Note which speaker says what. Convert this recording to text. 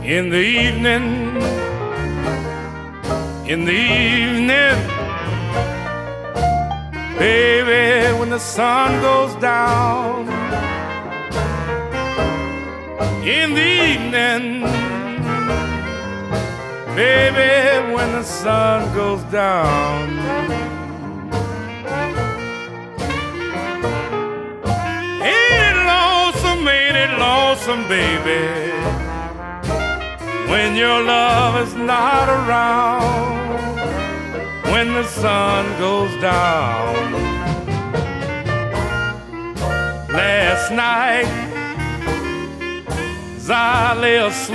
Speaker 1: In the evening, in the evening, baby, when the sun goes down. In the evening, baby, when the sun goes down. Ain't it lonesome, baby, when your love is not around, when the sun goes down. Last night, as I lay asleep,